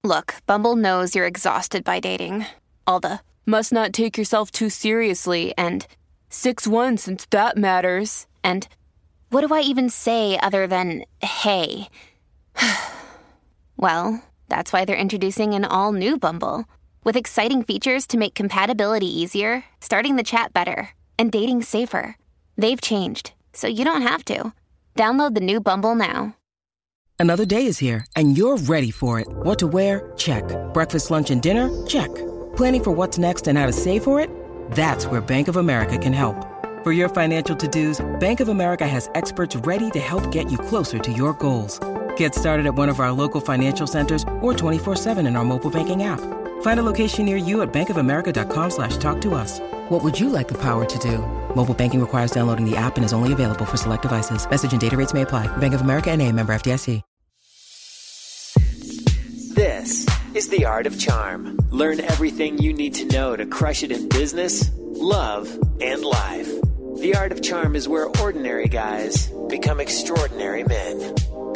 Look, Bumble knows you're exhausted by dating. All the must not take yourself too seriously and 6'1" since that matters. And what do I even say other than hey? Well, that's why they're introducing an all-new Bumble with exciting features to make compatibility easier, starting the chat better, and dating safer. They've changed, so you don't have to. Download the new Bumble now. Another day is here, and you're ready for it. What to wear? Check. Breakfast, lunch, and dinner? Check. Planning for what's next and how to save for it? That's where Bank of America can help. For your financial to-dos, Bank of America has experts ready to help get you closer to your goals. Get started at one of our local financial centers or 24/7 in our mobile banking app. Find a location near you at bankofamerica.com/talktous. What would you like the power to do? Mobile banking requires downloading the app and is only available for select devices. Message and data rates may apply. Bank of America N.A., member FDIC. This is The Art of Charm. Learn everything you need to know to crush it in business, love, and life. The Art of Charm is where ordinary guys become extraordinary men.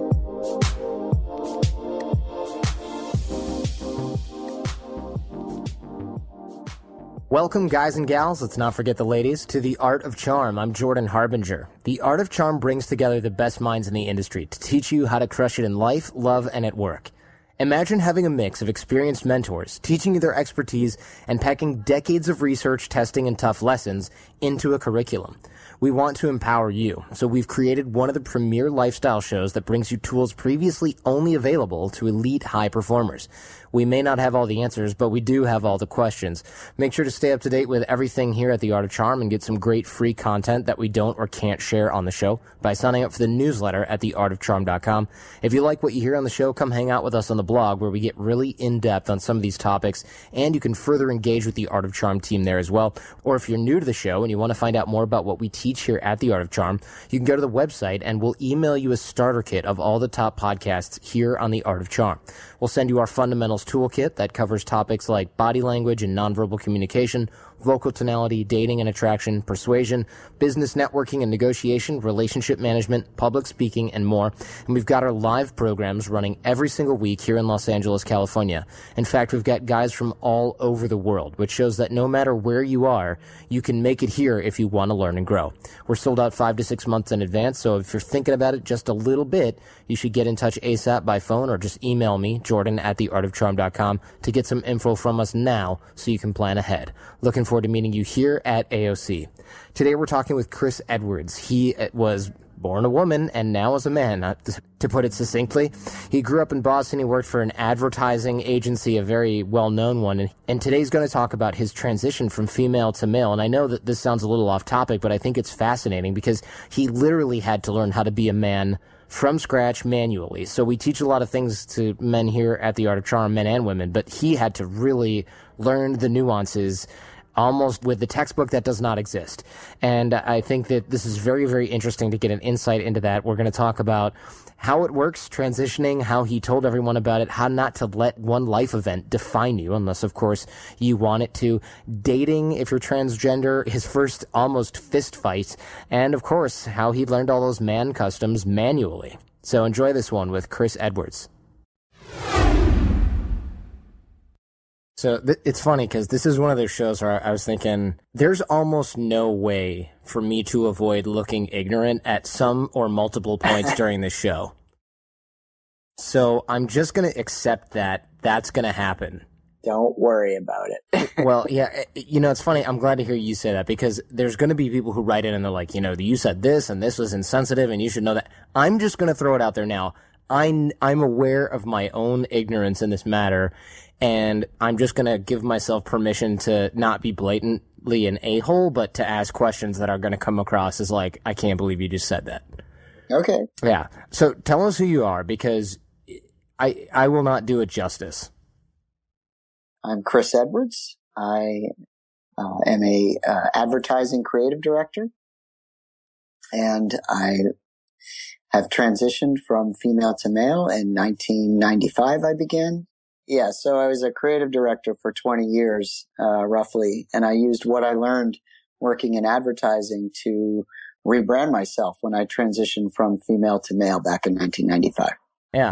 Welcome, guys and gals, let's not forget the ladies, to The Art of Charm. I'm Jordan Harbinger. The Art of Charm brings together the best minds in the industry to teach you how to crush it in life, love, and at work. Imagine having a mix of experienced mentors, teaching you their expertise, and packing decades of research, testing, and tough lessons into a curriculum. We want to empower you, so we've created one of the premier lifestyle shows that brings you tools previously only available to elite high performers. We may not have all the answers, but we do have all the questions. Make sure to stay up to date with everything here at The Art of Charm and get some great free content that we don't or can't share on the show by signing up for the newsletter at theartofcharm.com. If you like what you hear on the show, come hang out with us on the blog where we get really in-depth on some of these topics, and you can further engage with the Art of Charm team there as well. Or if you're new to the show and you want to find out more about what we teach here at The Art of Charm, you can go to the website and we'll email you a starter kit of all the top podcasts here on The Art of Charm. We'll send you our fundamentals toolkit that covers topics like body language and nonverbal communication, vocal tonality, dating and attraction, persuasion, business networking and negotiation, relationship management, public speaking, and more. And we've got our live programs running every single week here in Los Angeles, California. In fact, we've got guys from all over the world, which shows that no matter where you are, you can make it here if you want to learn and grow. We're sold out 5 to 6 months in advance, so if you're thinking about it just a little bit, you should get in touch ASAP by phone or just email me, Jordan at theartofcharm.com, to get some info from us now so you can plan ahead. Looking forward to meeting you here at AOC. Today we're talking with Chris Edwards. He was born a woman and now is a man, to put it succinctly. He grew up in Boston. He worked for an advertising agency, a very well-known one. And today he's going to talk about his transition from female to male. And I know that this sounds a little off topic, but I think it's fascinating because he literally had to learn how to be a man from scratch manually. So we teach a lot of things to men here at The Art of Charm, men and women, but he had to really learn the nuances almost with the textbook that does not exist. And I think that this is very, very interesting to get an insight into that. We're going to talk about how it works, transitioning, how he told everyone about it, how not to let one life event define you, unless, of course, you want it to, dating if you're transgender, his first almost fist fight, and, of course, how he learned all those man customs manually. So enjoy this one with Chris Edwards. So it's funny because this is one of those shows where I was thinking there's almost no way for me to avoid looking ignorant at some or multiple points during this show. So I'm just going to accept that that's going to happen. Don't worry about it. Well, yeah, you know, it's funny. I'm glad to hear you say that because there's going to be people who write in and they're like, you know, you said this and this was insensitive and you should know that. I'm just going to throw it out there now. I'm aware of my own ignorance in this matter. And I'm just going to give myself permission to not be blatantly an a-hole, but to ask questions that are going to come across as like, I can't believe you just said that. Okay. Yeah. So tell us who you are, because I will not do it justice. I'm Chris Edwards. I am a advertising creative director, and I have transitioned from female to male. In 1995, I began. Yeah, so I was a creative director for 20 years, roughly, and I used what I learned working in advertising to rebrand myself when I transitioned from female to male back in 1995. Yeah.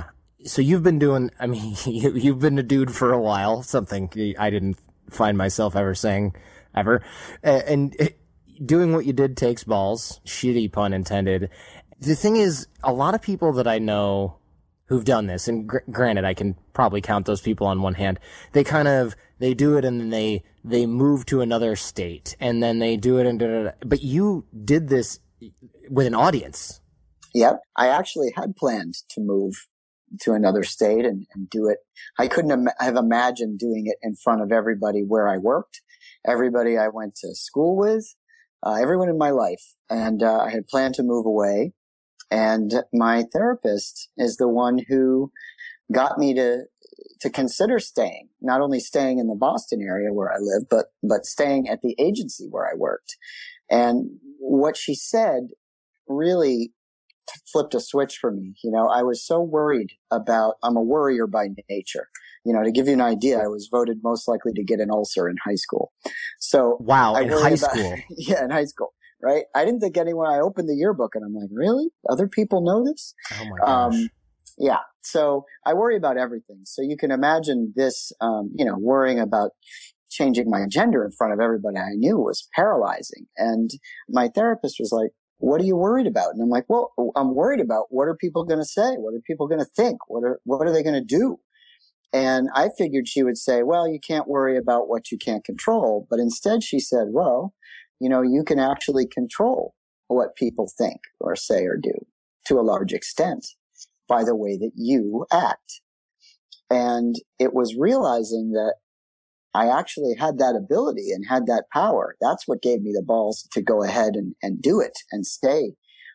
So you've been doing, I mean, you've been a dude for a while, something I didn't find myself ever saying ever. And doing what you did takes balls, shitty pun intended. The thing is, a lot of people that I know who've done this, and granted, I can probably count those people on one hand, they do it and then they move to another state and then they do it and but you did this with an audience. Yep. I actually had planned to move to another state and do it. I couldn't have imagined doing it in front of everybody where I worked, everybody I went to school with, everyone in my life. And I had planned to move away. And my therapist is the one who got me to consider staying, not only staying in the Boston area where I live, but staying at the agency where I worked. And what she said really flipped a switch for me. You know, I was so worried I'm a worrier by nature. You know, to give you an idea, I was voted most likely to get an ulcer in high school. So wow, in high school. Yeah, in high school, right? I didn't think anyone, I opened the yearbook and I'm like, really? Other people know this? Oh my gosh. Yeah. So I worry about everything. So you can imagine this, worrying about changing my gender in front of everybody I knew was paralyzing. And my therapist was like, what are you worried about? And I'm like, well, I'm worried about what are people going to say? What are people going to think? What are they going to do? And I figured she would say, well, you can't worry about what you can't control. But instead she said, well, you know, you can actually control what people think or say or do to a large extent by the way that you act. And it was realizing that I actually had that ability and had that power. That's what gave me the balls to go ahead and do it and stay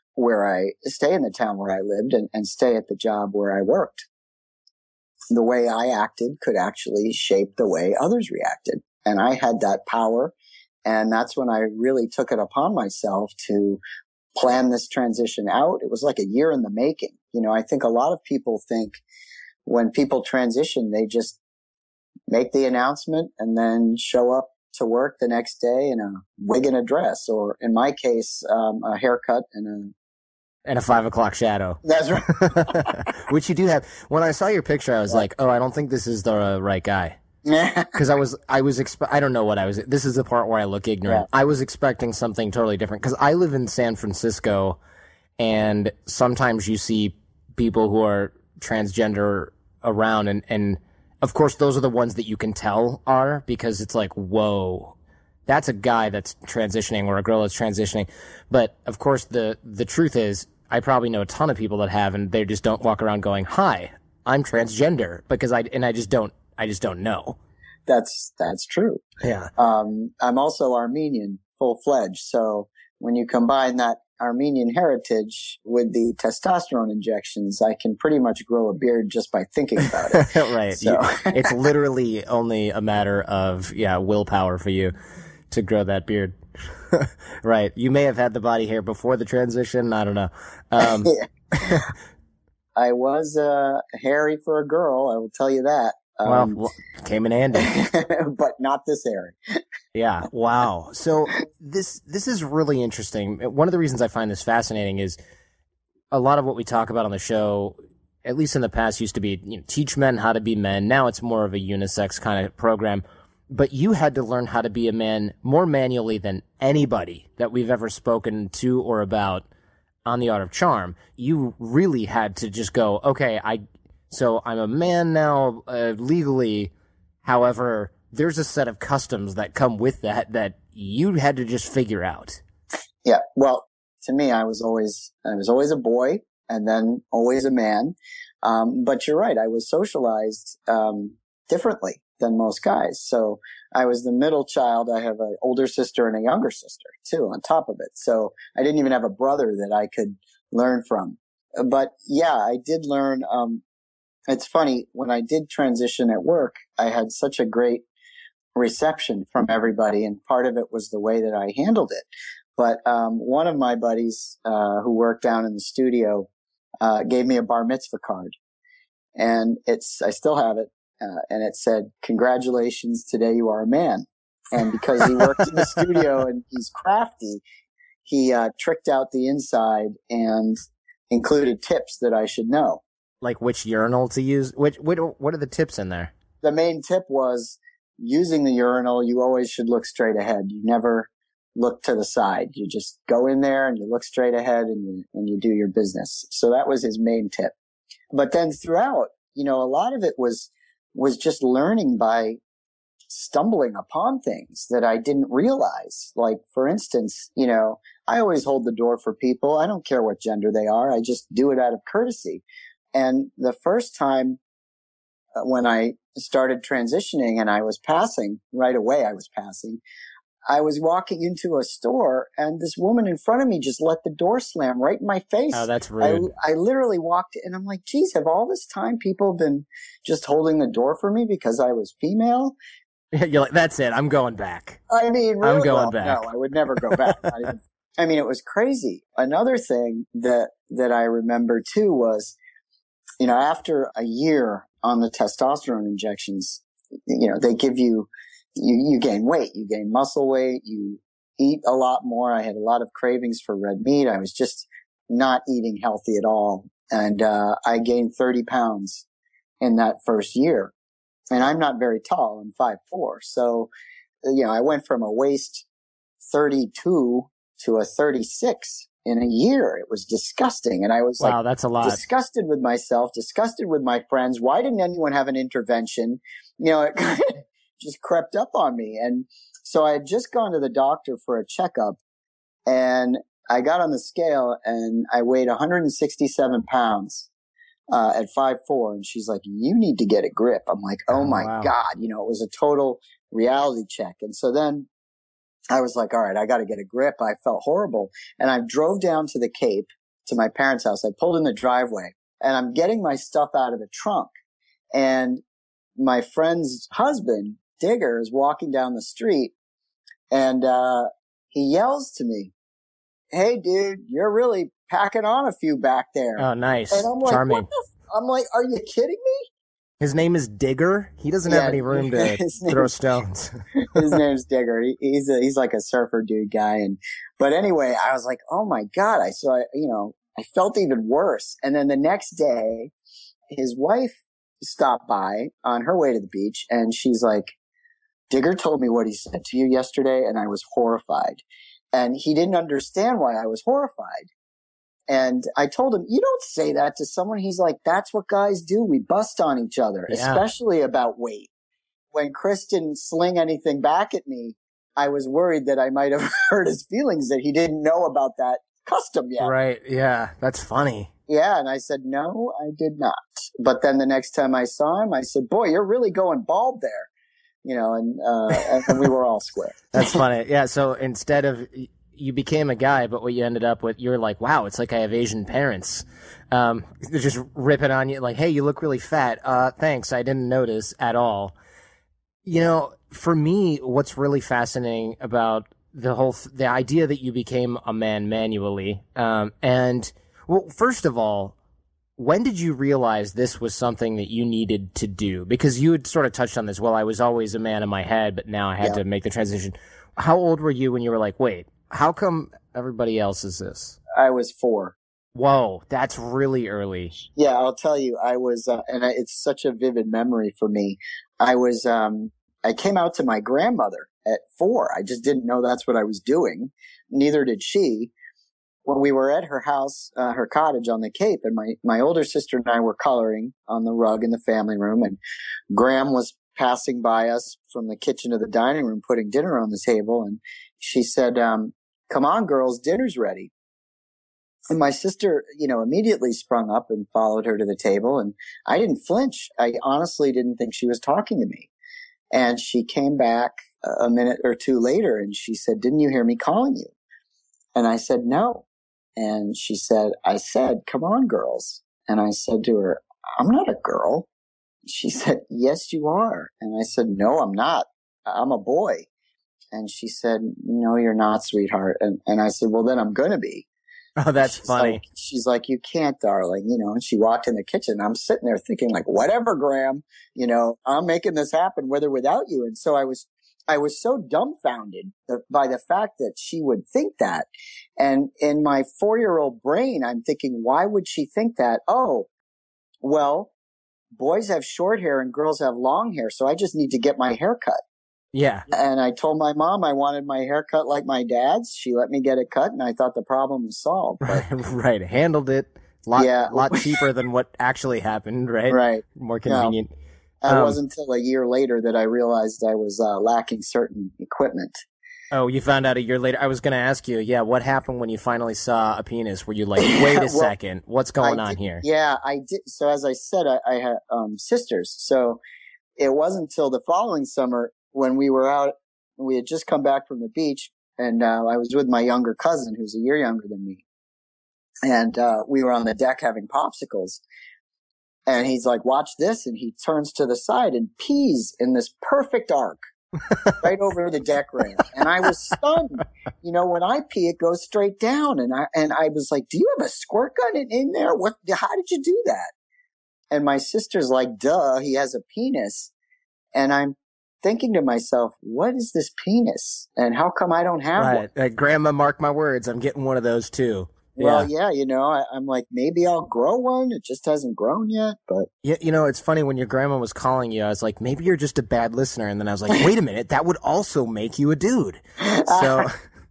in the town where I lived and stay at the job where I worked. The way I acted could actually shape the way others reacted. And I had that power. And that's when I really took it upon myself to plan this transition out. It was like a year in the making. You know, I think a lot of people think when people transition, they just make the announcement and then show up to work the next day in a wig and a dress, or in my case, a haircut and a 5 o'clock shadow. That's right. Which you do have. When I saw your picture, I was like, oh, I don't think this is the right guy. Because I don't know what I was. This is the part where I look ignorant. Yeah. I was expecting something totally different because I live in San Francisco, and sometimes you see people who are transgender around, and of course those are the ones that you can tell are, because it's like, whoa, that's a guy that's transitioning or a girl that's transitioning. But of course the truth is, I probably know a ton of people that have, and they just don't walk around going, hi, I'm transgender, because I just don't know. That's true. Yeah. I'm also Armenian, full-fledged. So when you combine that Armenian heritage with the testosterone injections, I can pretty much grow a beard just by thinking about it. Right. So. It's literally only a matter of, willpower for you to grow that beard. Right. You may have had the body hair before the transition. I don't know. I was hairy for a girl, I will tell you that. Well, came in handy. But not this area. Yeah. Wow. So this is really interesting. One of the reasons I find this fascinating is a lot of what we talk about on the show, at least in the past, used to be, teach men how to be men. Now it's more of a unisex kind of program. But you had to learn how to be a man more manually than anybody that we've ever spoken to or about on The Art of Charm. You really had to just go, okay, so I'm a man now, legally. However, there's a set of customs that come with that you had to just figure out. Yeah. Well, to me, I was always a boy and then always a man. But you're right. I was socialized, differently than most guys. So I was the middle child. I have an older sister and a younger sister too on top of it. So I didn't even have a brother that I could learn from. But yeah, I did learn, it's funny, when I did transition at work, I had such a great reception from everybody, and part of it was the way that I handled it. But one of my buddies who worked down in the studio gave me a bar mitzvah card, and I still have it, and it said, "Congratulations, today you are a man." And because he worked in the studio and he's crafty, he tricked out the inside and included tips that I should know. Like which urinal to use? What are the tips in there? The main tip was using the urinal. You always should look straight ahead. You never look to the side. You just go in there and you look straight ahead and you do your business. So that was his main tip. But then throughout, a lot of it was just learning by stumbling upon things that I didn't realize. Like, for instance, I always hold the door for people. I don't care what gender they are. I just do it out of courtesy. And the first time when I started transitioning and I was passing, right away I was passing, I was walking into a store and this woman in front of me just let the door slam right in my face. Oh, that's rude. I literally walked in and I'm like, geez, have all this time people been just holding the door for me because I was female? You're like, that's it. I'm going back. I mean, really? I'm going back. No, I would never go back. I mean, it was crazy. Another thing that I remember too was, after a year on the testosterone injections, they give you gain weight, you gain muscle weight, you eat a lot more. I had a lot of cravings for red meat. I was just not eating healthy at all. And, I gained 30 pounds in that first year. And I'm not very tall. I'm 5'4". So, I went from a waist 32 to a 36 in a year. It was disgusting. And I was wow, that's a lot. Disgusted with myself, disgusted with my friends. Why didn't anyone have an intervention? It kind of just crept up on me. And so I had just gone to the doctor for a checkup and I got on the scale and I weighed 167 pounds. At 5'4", and she's like, you need to get a grip. I'm like, oh my wow. God, it was a total reality check. And so then I was like, all right, I got to get a grip. I felt horrible. And I drove down to the Cape to my parents' house. I pulled in the driveway and I'm getting my stuff out of the trunk. And my friend's husband, Digger, is walking down the street and, he yells to me, hey dude, you're really packing on a few back there. Oh, nice. And I'm like, charming. I'm like, are you kidding me? His name is Digger. He doesn't have any room to throw stones. His name's Digger. He's like a surfer dude guy. But anyway, I was like, oh my God. I felt even worse. And then the next day, his wife stopped by on her way to the beach and she's like, Digger told me what he said to you yesterday and I was horrified. And he didn't understand why I was horrified. And I told him, you don't say that to someone. He's like, that's what guys do. We bust on each other, especially about weight. When Chris didn't sling anything back at me, I was worried that I might have hurt his feelings, that he didn't know about that custom yet. Right. Yeah. That's funny. Yeah. And I said, no, I did not. But then the next time I saw him, I said, boy, you're really going bald there. And we were all square. That's funny. Yeah. So instead of, you became a guy, but what you ended up with, you're like, wow, it's like I have Asian parents. They're just ripping on you like, hey, you look really fat. Thanks. I didn't notice at all. For me, what's really fascinating about the idea that you became a man manually, first of all, when did you realize this was something that you needed to do? Because you had sort of touched on this. Well, I was always a man in my head, but now I had to make the transition. How old were you when you were like, wait, how come everybody else is this? I was 4. Whoa, that's really early. Yeah, I'll tell you, I was, it's such a vivid memory for me. I came out to my grandmother at 4. I just didn't know that's what I was doing. Neither did she. When we were at her house, her cottage on the Cape, and my older sister and I were coloring on the rug in the family room, and Graham was passing by us from the kitchen to the dining room, putting dinner on the table, and she said, come on, girls, dinner's ready. And my sister, immediately sprung up and followed her to the table, and I didn't flinch. I honestly didn't think she was talking to me. And she came back a minute or two later, and she said, didn't you hear me calling you? And I said, no. And she said, I said, come on, girls. And I said to her, I'm not a girl. She said, yes, you are. And I said, no, I'm not. I'm a boy. And she said, no, you're not, sweetheart. And I said, well, then I'm going to be. Oh, that's funny. She's like, you can't, darling, and she walked in the kitchen. I'm sitting there thinking like, whatever, Graham, I'm making this happen with or without you. And so I was so dumbfounded by the fact that she would think that. And in my 4-year-old brain, I'm thinking, why would she think that? Oh, well, boys have short hair and girls have long hair, so I just need to get my hair cut. Yeah. And I told my mom I wanted my hair cut like my dad's. She let me get it cut, and I thought the problem was solved. But, Right. Handled it. Lot cheaper than what actually happened, right? Right. More convenient. It wasn't until a year later that I realized I was lacking certain equipment. Oh, you found out a year later. I was going to ask you, what happened when you finally saw a penis? Were you like, wait a second, what's going on here? Yeah, I did. So as I said, I had sisters. So it wasn't until the following summer when we were out, we had just come back from the beach, and I was with my younger cousin, who's a year younger than me. And we were on the deck having popsicles. And he's like, watch this. And he turns to the side and pees in this perfect arc. Right over the deck rail. And I was stunned. When I pee, it goes straight down. And I was like, do you have a squirt gun in there? How did you do that? And my sister's like, duh, he has a penis. And I'm thinking to myself, what is this penis? And how come I don't have one? Grandma, mark my words, I'm getting one of those too. Well, yeah, I'm like, maybe I'll grow one. It just hasn't grown yet, but... Yeah, it's funny, when your grandma was calling you, I was like, maybe you're just a bad listener. And then I was like, wait a minute, that would also make you a dude. So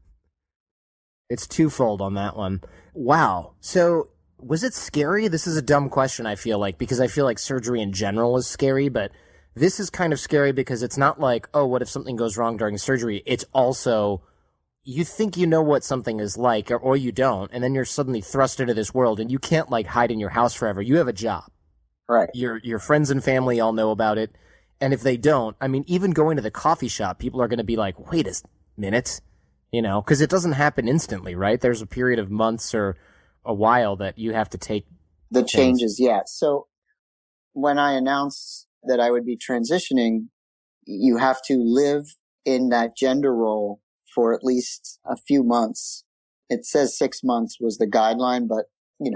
it's twofold on that one. Wow. So was it scary? This is a dumb question, I feel like, because I feel like surgery in general is scary, but this is kind of scary because it's not like, oh, what if something goes wrong during surgery? It's also... you think you know what something is like, or you don't, and then you're suddenly thrust into this world, and you can't, hide in your house forever. You have a job. Right. Your friends and family all know about it, and if they don't, even going to the coffee shop, people are going to be like, wait a minute, because it doesn't happen instantly, right? There's a period of months or a while that you have to take the changes, yeah. So when I announced that I would be transitioning, you have to live in that gender role for at least a few months. It says 6 months was the guideline, but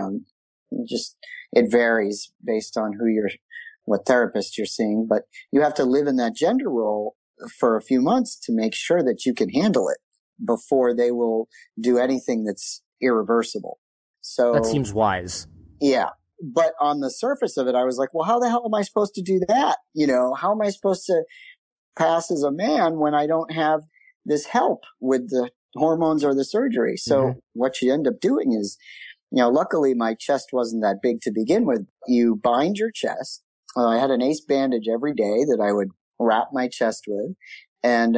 it varies based on what therapist you're seeing. But you have to live in that gender role for a few months to make sure that you can handle it before they will do anything that's irreversible. So that seems wise. Yeah. But on the surface of it, I was like, well, how the hell am I supposed to do that? How am I supposed to pass as a man when I don't have this help with the hormones or the surgery? So what you end up doing is, luckily my chest wasn't that big to begin with. You bind your chest. I had an ace bandage every day that I would wrap my chest with. And,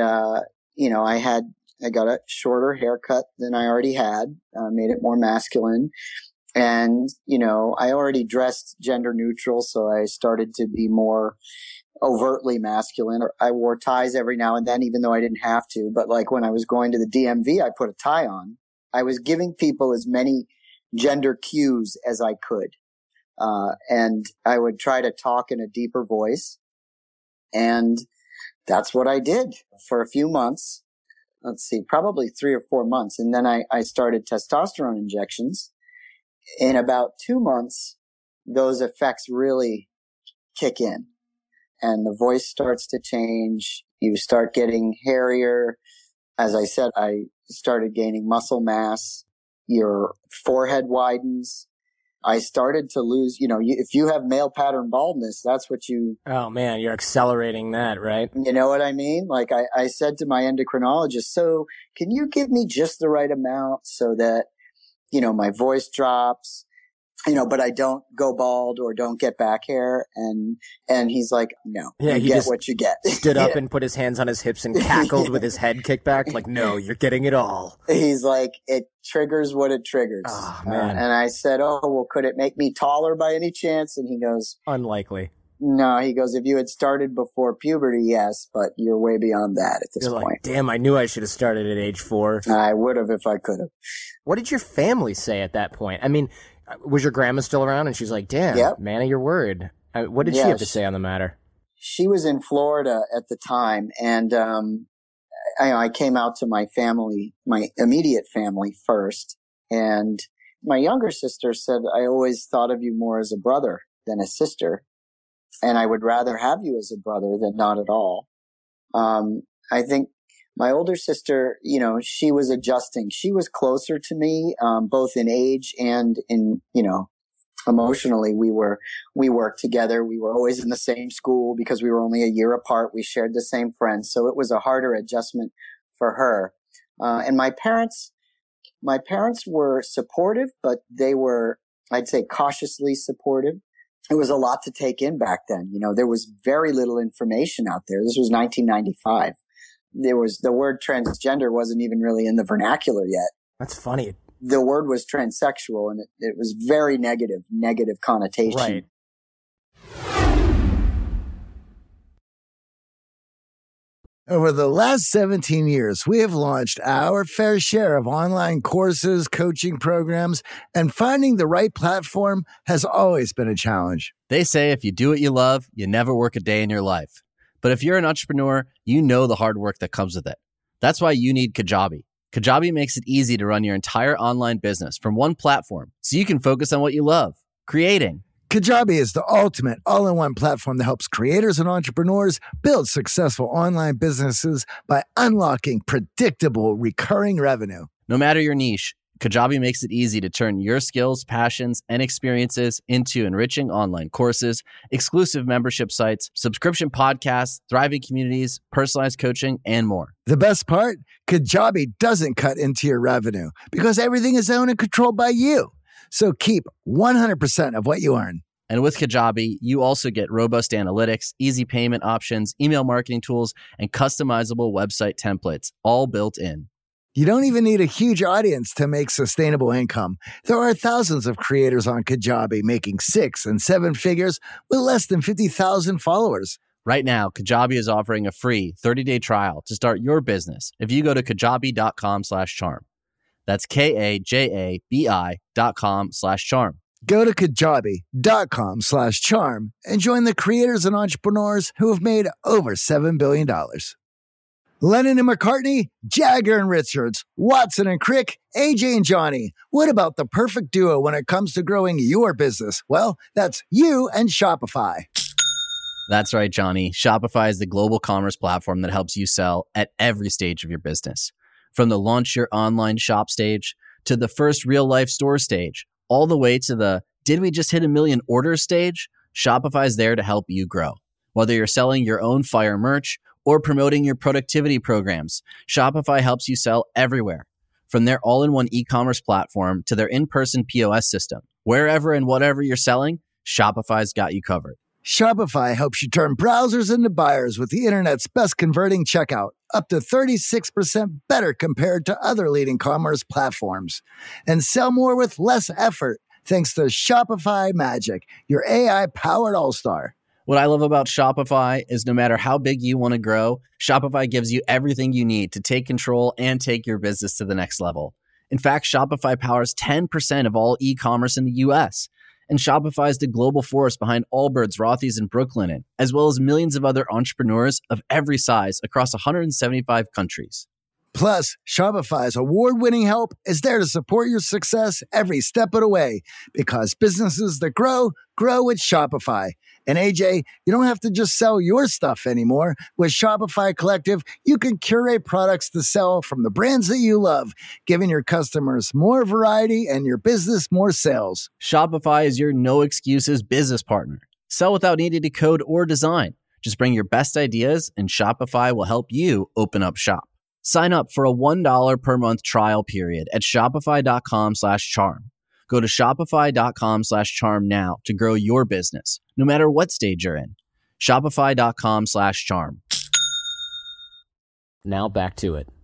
I got a shorter haircut than I already had, made it more masculine. And, I already dressed gender neutral. So I started to be more overtly masculine. I wore ties every now and then, even though I didn't have to. But when I was going to the DMV, I put a tie on. I was giving people as many gender cues as I could. And I would try to talk in a deeper voice. And that's what I did for a few months. Let's see, probably 3 or 4 months. And then I started testosterone injections. In about 2 months, those effects really kick in. And the voice starts to change. You start getting hairier. As I said, I started gaining muscle mass. Your forehead widens. I started to lose, if you have male pattern baldness, that's what you... Oh, man, you're accelerating that, right? You know what I mean? I said to my endocrinologist, so can you give me just the right amount so that, my voice drops, but I don't go bald or don't get back hair. And he's like, no, you get what you get. Stood up and put his hands on his hips and cackled with his head kicked back. Like, no, you're getting it all. He's like, it triggers what it triggers. Oh, man. And I said, oh, well, could it make me taller by any chance? And he goes, unlikely. No, he goes, if you had started before puberty, yes, but you're way beyond that at this point. Like, damn, I knew I should have started at age 4. I would have if I could have. What did your family say at that point? Was your grandma still around? And she's like, damn, man of your word. What did she have to say on the matter? She was in Florida at the time. And I came out to my family, my immediate family first. And my younger sister said, I always thought of you more as a brother than a sister. And I would rather have you as a brother than not at all. I think my older sister, she was adjusting. She was closer to me, both in age and in, emotionally, we worked together. We were always in the same school because we were only a year apart. We shared the same friends. So it was a harder adjustment for her. And my parents were supportive, but they were, I'd say, cautiously supportive. It was a lot to take in back then. You know, there was very little information out there. This was 1995. The word transgender wasn't even really in the vernacular yet. That's funny. The word was transsexual, and it was very negative connotation. Right. Over the last 17 years, we have launched our fair share of online courses, coaching programs, and finding the right platform has always been a challenge. They say if you do what you love, you never work a day in your life. But if you're an entrepreneur, you know the hard work that comes with it. That's why you need Kajabi. Kajabi makes it easy to run your entire online business from one platform so you can focus on what you love, creating. Kajabi is the ultimate all-in-one platform that helps creators and entrepreneurs build successful online businesses by unlocking predictable, recurring revenue. No matter your niche, Kajabi makes it easy to turn your skills, passions, and experiences into enriching online courses, exclusive membership sites, subscription podcasts, thriving communities, personalized coaching, and more. The best part? Kajabi doesn't cut into your revenue because everything is owned and controlled by you. So keep 100% of what you earn. And with Kajabi, you also get robust analytics, easy payment options, email marketing tools, and customizable website templates, all built in. You don't even need a huge audience to make sustainable income. There are thousands of creators on Kajabi making 6 and 7 figures with less than 50,000 followers. Right now, Kajabi is offering a free 30-day trial to start your business if you go to kajabi.com/charm. That's KAJABI.com/charm. Go to kajabi.com/charm and join the creators and entrepreneurs who have made over $7 billion. Lennon and McCartney, Jagger and Richards, Watson and Crick, AJ and Johnny. What about the perfect duo when it comes to growing your business? Well, that's you and Shopify. That's right, Johnny. Shopify is the global commerce platform that helps you sell at every stage of your business. From the launch your online shop stage to the first real life store stage, all the way to the did we just hit 1 million orders stage? Shopify is there to help you grow. Whether you're selling your own fire merch or promoting your productivity programs, Shopify helps you sell everywhere. From their all-in-one e-commerce platform to their in-person POS system, wherever and whatever you're selling, Shopify's got you covered. Shopify helps you turn browsers into buyers with the internet's best converting checkout, up to 36% better compared to other leading commerce platforms. And sell more with less effort thanks to Shopify Magic, your AI-powered all-star. What I love about Shopify is no matter how big you want to grow, Shopify gives you everything you need to take control and take your business to the next level. In fact, Shopify powers 10% of all e-commerce in the U.S., and Shopify is the global force behind Allbirds, Rothy's, and Brooklinen, as well as millions of other entrepreneurs of every size across 175 countries. Plus, Shopify's award-winning help is there to support your success every step of the way, because businesses that grow with Shopify. And AJ, you don't have to just sell your stuff anymore. With Shopify Collective, you can curate products to sell from the brands that you love, giving your customers more variety and your business more sales. Shopify is your no excuses business partner. Sell without needing to code or design. Just bring your best ideas and Shopify will help you open up shop. Sign up for a $1 per month trial period at shopify.com/charm. Go to shopify.com/charm now to grow your business, no matter what stage you're in. Shopify.com/charm. Now back to it.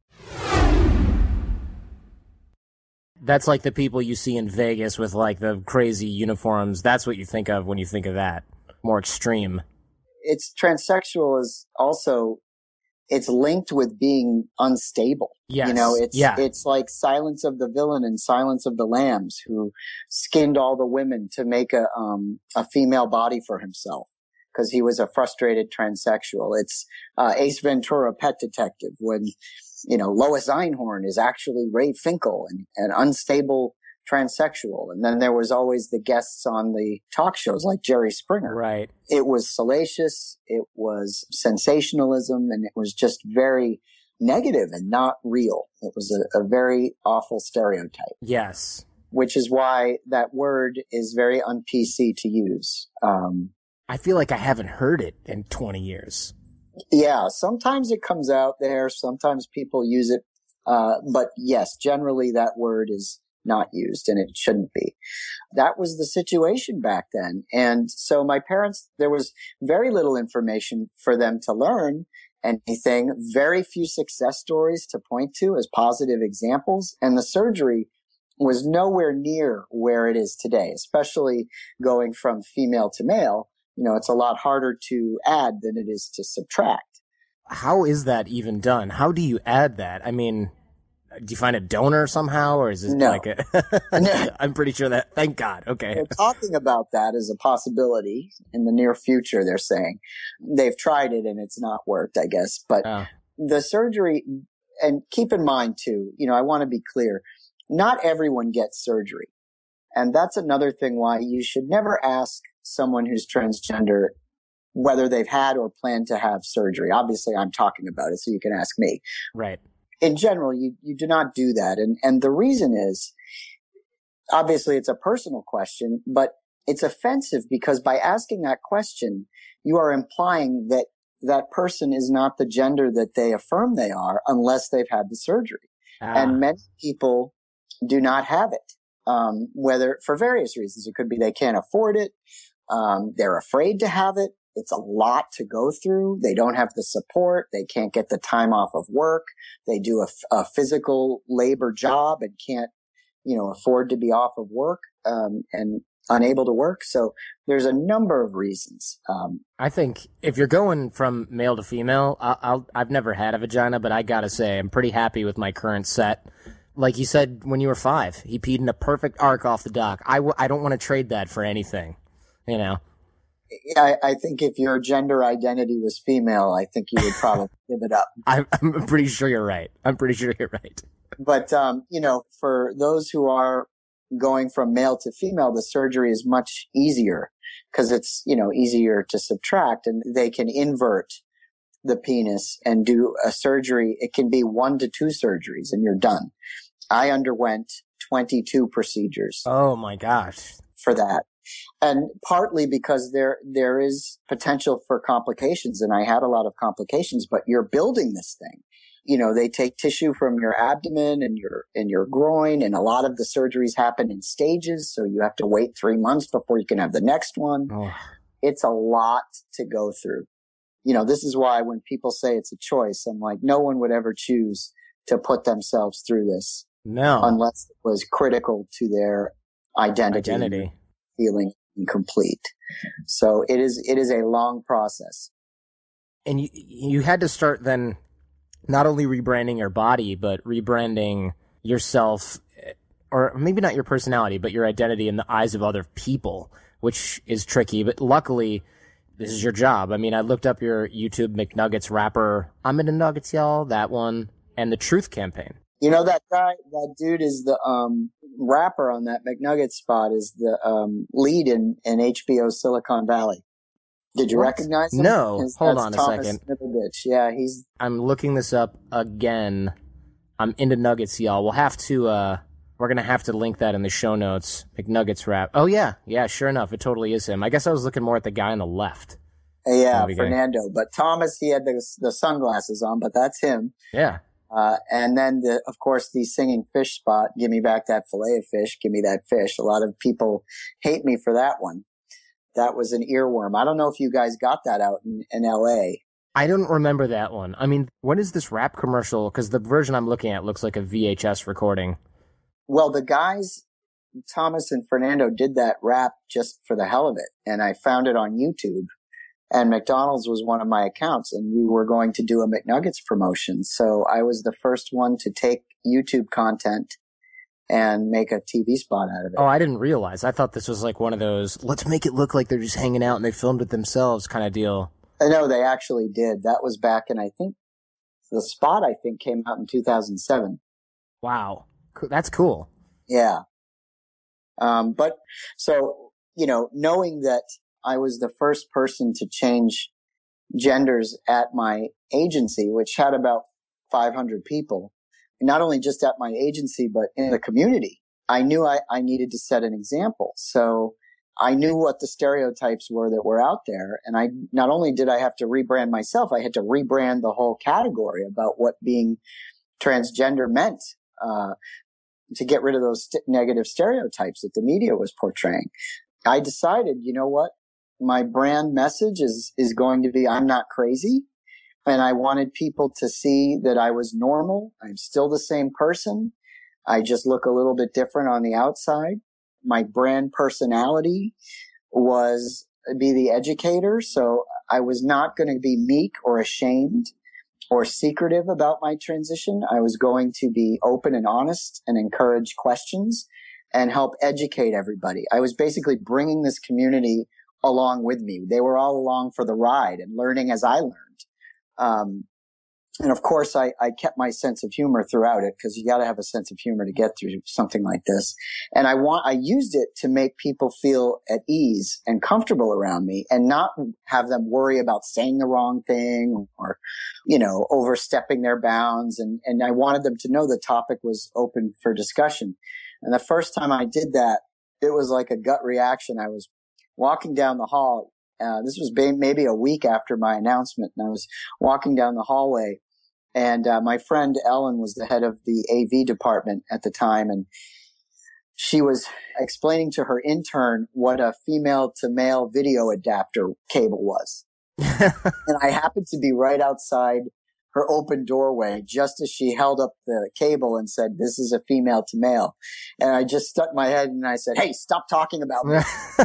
That's like the people you see in Vegas with like the crazy uniforms. That's what you think of when you think of that. More extreme. It's transsexual is also, it's linked with being unstable. Yes. You know, it's like Silence of the Villain and Silence of the Lambs, who skinned all the women to make a female body for himself because he was a frustrated transsexual. It's Ace Ventura, Pet Detective, when, you know, Lois Einhorn is actually Ray Finkel, and an unstable transsexual. And then there was always the guests on the talk shows like Jerry Springer. Right. It was salacious. It was sensationalism, and it was just very negative and not real. It was a very awful stereotype. Yes. which is why that word is very un-PC to use. I feel like I haven't heard it in 20 years. Yeah, sometimes it comes out there. Sometimes people use it. But yes, generally that word is not used, and it shouldn't be. That was the situation back then. And so my parents, there was very little information for them to learn anything, very few success stories to point to as positive examples. And the surgery was nowhere near where it is today, especially going from female to male. You know, it's a lot harder to add than it is to subtract. How is that even done? How do you add that? I mean, do you find a donor somehow, or is it No. like a... No. I'm pretty sure that... Thank God. Okay. They're talking about that as a possibility in the near future, they're saying. They've tried it and it's not worked, I guess. But the surgery, and keep in mind too, you know, I want to be clear, not everyone gets surgery. And that's another thing why you should never ask someone who's transgender whether they've had or plan to have surgery. Obviously, I'm talking about it, so you can ask me. Right. In general, you do not do that. And the reason is, obviously, it's a personal question, but it's offensive because by asking that question, you are implying that that person is not the gender that they affirm they are unless they've had the surgery. And many people do not have it, whether for various reasons. It could be they can't afford it. They're afraid to have it. It's a lot to go through. They don't have the support. They can't get the time off of work. They do a physical labor job and can't, you know, afford to be off of work, and unable to work. So there's a number of reasons. I think if you're going from male to female, I've never had a vagina, but I gotta say, I'm pretty happy with my current set. Like you said, when you were 5, he peed in a perfect arc off the dock. I don't want to trade that for anything, you know? I think if your gender identity was female, I think you would probably give it up. I'm pretty sure you're right. But, you know, for those who are going from male to female, the surgery is much easier because it's, you know, easier to subtract, and they can invert the penis and do a surgery. It can be 1 to 2 surgeries and you're done. I underwent 22 procedures. Oh my gosh. For that. And partly because there is potential for complications, and I had a lot of complications, but you're building this thing. You know, they take tissue from your abdomen and your groin, and a lot of the surgeries happen in stages, so you have to wait 3 months before you can have the next one. Oh. It's a lot to go through. You know, this is why when people say it's a choice, I'm like, no one would ever choose to put themselves through this. No. Unless it was critical to their identity. Feeling incomplete. So it is a long process. And you had to start then not only rebranding your body, but rebranding yourself, or maybe not your personality, but your identity in the eyes of other people, which is tricky. But luckily, this is your job. I mean, I looked up your YouTube McNuggets rapper. I'm into nuggets, y'all. That one. And the Truth campaign. You know, that dude is the rapper on that McNugget spot, is the lead in HBO's Silicon Valley. Did you recognize him? No. Hold on a Thomas second. Middleditch. Yeah, I'm looking this up again. I'm into nuggets, y'all. We'll have to, we're gonna have to link that in the show notes. McNuggets rap. Oh yeah. Yeah, sure enough. It totally is him. I guess I was looking more at the guy on the left. Yeah, Fernando. But Thomas, he had the sunglasses on, but that's him. Yeah. And then of course, the singing fish spot, give me back that fillet of fish, give me that fish. A lot of people hate me for that one. That was an earworm. I don't know if you guys got that out in LA. I don't remember that one. I mean, what is this rap commercial? Because the version I'm looking at looks like a VHS recording. Well, the guys, Thomas and Fernando, did that rap just for the hell of it. And I found it on YouTube. And McDonald's was one of my accounts, and we were going to do a McNuggets promotion. So I was the first one to take YouTube content and make a TV spot out of it. Oh, I didn't realize. I thought this was like one of those, let's make it look like they're just hanging out and they filmed it themselves kind of deal. No, they actually did. That was back in, I think, the spot, came out in 2007. Wow. That's cool. Yeah. But so, you know, knowing that I was the first person to change genders at my agency, which had about 500 people, not only just at my agency, but in the community. I knew I needed to set an example. So I knew what the stereotypes were that were out there. And not only did I have to rebrand myself, I had to rebrand the whole category about what being transgender meant, to get rid of those negative stereotypes that the media was portraying. I decided, you know what? My brand message is going to be, I'm not crazy. And I wanted people to see that I was normal. I'm still the same person. I just look a little bit different on the outside. My brand personality was be the educator. So I was not going to be meek or ashamed or secretive about my transition. I was going to be open and honest and encourage questions and help educate everybody. I was basically bringing this community along with me. They were all along for the ride and learning as I learned. And of course, I kept my sense of humor throughout it, because you got to have a sense of humor to get through something like this. And I used it to make people feel at ease and comfortable around me, and not have them worry about saying the wrong thing or, overstepping their bounds. And I wanted them to know the topic was open for discussion. And the first time I did that, it was like a gut reaction. I was walking down the hall. This was maybe a week after my announcement, and I was walking down the hallway. And my friend Ellen was the head of the AV department at the time, and she was explaining to her intern what a female to male video adapter cable was. And I happened to be right outside her open doorway just as she held up the cable and said, "This is a female to male." And I just stuck my head and I said, "Hey, stop talking about me."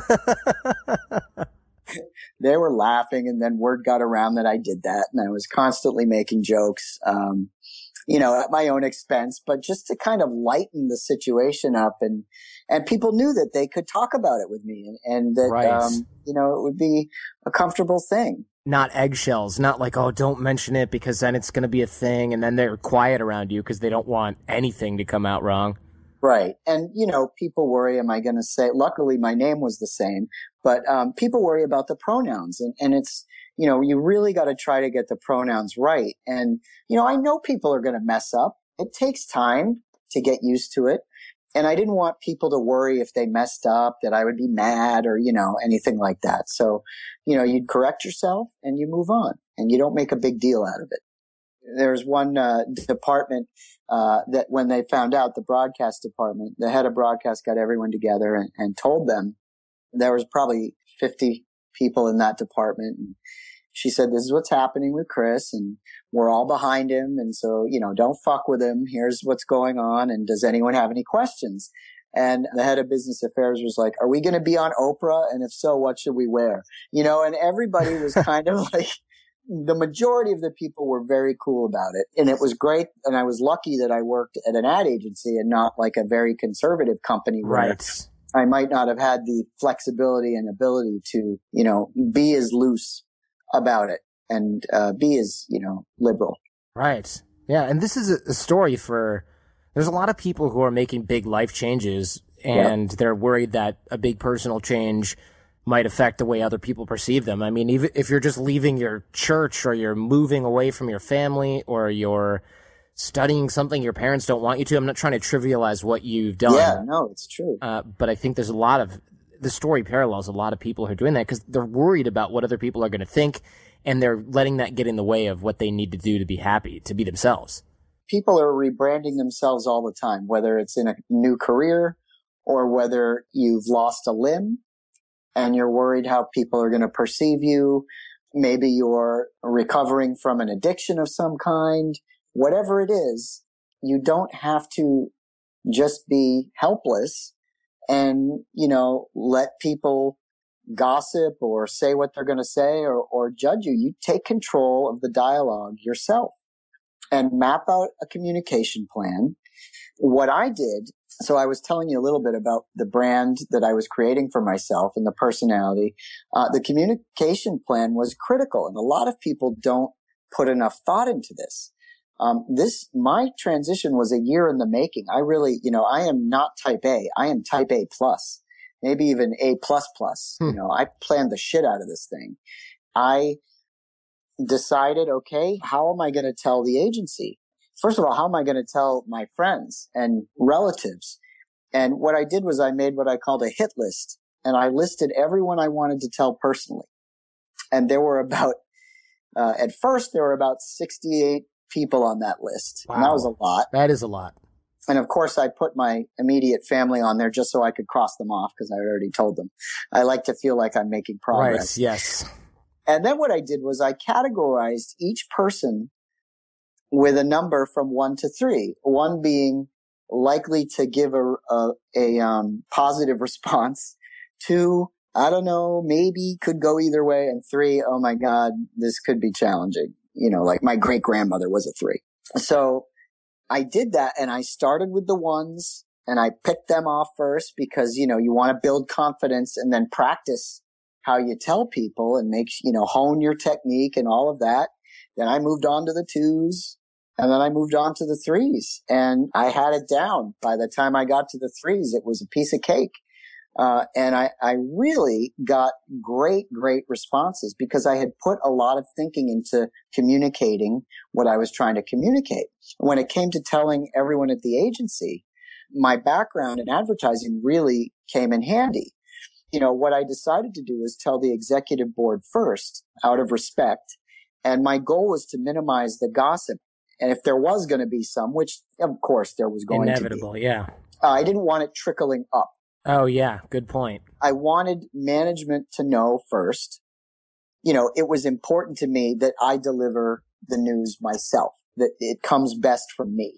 They were laughing, and then word got around that I did that, and I was constantly making jokes, at my own expense, but just to kind of lighten the situation up, and people knew that they could talk about it with me, and that, right. It would be a comfortable thing. Not eggshells, not like, oh, don't mention it because then it's going to be a thing, and then they're quiet around you because they don't want anything to come out wrong. Right. And, people worry, am I going to say, luckily my name was the same, but people worry about the pronouns, and it's, you really got to try to get the pronouns right. And, I know people are going to mess up. It takes time to get used to it. And I didn't want people to worry if they messed up that I would be mad or, anything like that. So, you'd correct yourself and you move on, and you don't make a big deal out of it. There's one department that when they found out, the broadcast department, the head of broadcast got everyone together and told them. There was probably 50 people in that department. And she said, "This is what's happening with Chris, and we're all behind him. And so, don't fuck with him. Here's what's going on. And does anyone have any questions?" And the head of business affairs was like, "Are we going to be on Oprah? And if so, what should we wear?" And everybody was kind of like, the majority of the people were very cool about it. And it was great. And I was lucky that I worked at an ad agency and not like a very conservative company. Right. I might not have had the flexibility and ability to, be as loose about it and be as, liberal. Right. Yeah. And this is a story there's a lot of people who are making big life changes, and they're worried that a big personal change might affect the way other people perceive them. I mean, even if you're just leaving your church, or you're moving away from your family, or you're studying something your parents don't want you to. I'm not trying to trivialize what you've done. Yeah, no, it's true. But I think there's the story parallels a lot of people who are doing that because they're worried about what other people are going to think, and they're letting that get in the way of what they need to do to be happy, to be themselves. People are rebranding themselves all the time, whether it's in a new career or whether you've lost a limb and you're worried how people are going to perceive you. Maybe you're recovering from an addiction of some kind. Whatever it is, you don't have to just be helpless and, let people gossip or say what they're going to say or judge you. You take control of the dialogue yourself and map out a communication plan. What I did, so I was telling you a little bit about the brand that I was creating for myself and the personality. The communication plan was critical, and a lot of people don't put enough thought into this. My transition was a year in the making. I really, I am not type A. I am type A plus, maybe even A++. I planned the shit out of this thing. I decided, okay, how am I going to tell the agency? First of all, how am I going to tell my friends and relatives? And what I did was I made what I called a hit list, and I listed everyone I wanted to tell personally. And there were about, at first, there were about 68 people on that list. Wow. And that was a lot. That is a lot. And of course, I put my immediate family on there just so I could cross them off because I already told them. I like to feel like I'm making progress. Right, yes. And then what I did was I categorized each person with a number from 1 to 3, 1 being likely to give a positive response, 2, I don't know, maybe could go either way, and 3, oh my God, this could be challenging. You know, like my great grandmother was a 3. So I did that, and I started with the 1s, and I picked them off first because, you know, you want to build confidence and then practice how you tell people and hone your technique and all of that. Then I moved on to the 2s. And then I moved on to the 3s, and I had it down. By the time I got to the 3s, it was a piece of cake. And I really got great responses because I had put a lot of thinking into communicating what I was trying to communicate. When it came to telling everyone at the agency, my background in advertising really came in handy. You know, what I decided to do was tell the executive board first out of respect. And my goal was to minimize the gossip. And if there was going to be some, which of course there was going to be. Inevitable, yeah. I didn't want it trickling up. Oh, yeah. Good point. I wanted management to know first, you know, it was important to me that I deliver the news myself, that it comes best from me.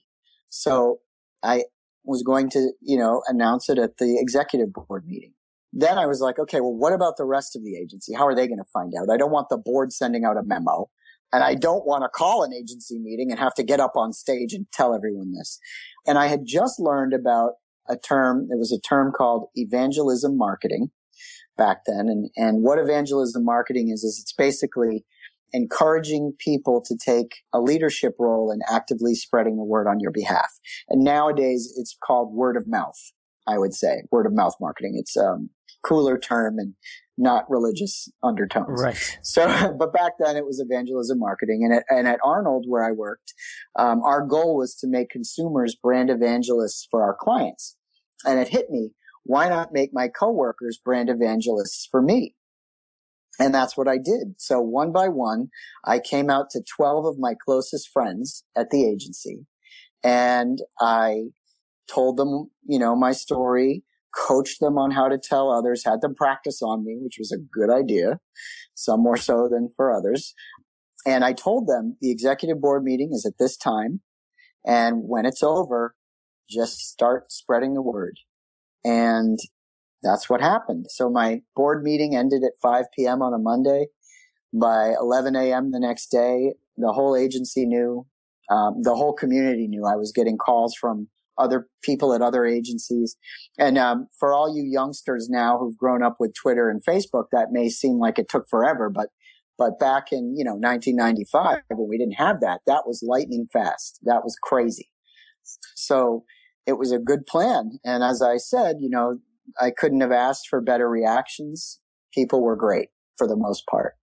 So I was going to, you know, announce it at the executive board meeting. Then I was like, okay, well, what about the rest of the agency? How are they going to find out? I don't want the board sending out a memo. And I don't want to call an agency meeting and have to get up on stage and tell everyone this. And I had just learned about a term. It was a term called evangelism marketing back then. And what evangelism marketing is it's basically encouraging people to take a leadership role in actively spreading the word on your behalf. And nowadays it's called word of mouth, I would say, word of mouth marketing. It's a cooler term and not religious undertones. Right. So, but back then it was evangelism marketing. And at Arnold, where I worked, our goal was to make consumers brand evangelists for our clients. And it hit me, why not make my coworkers brand evangelists for me? And that's what I did. So one by one, I came out to 12 of my closest friends at the agency, and I told them, you know, my story, coached them on how to tell others, had them practice on me, which was a good idea, some more so than for others. And I told them the executive board meeting is at this time. And when it's over, just start spreading the word. And that's what happened. So my board meeting ended at 5 p.m. on a Monday. By 11 a.m. the next day, the whole agency knew, the whole community knew. I was getting calls from other people at other agencies. And for all you youngsters now who've grown up with Twitter and Facebook, that may seem like it took forever. But back in, 1995, when we didn't have that, that was lightning fast. That was crazy. So it was a good plan. And as I said, I couldn't have asked for better reactions. People were great for the most part.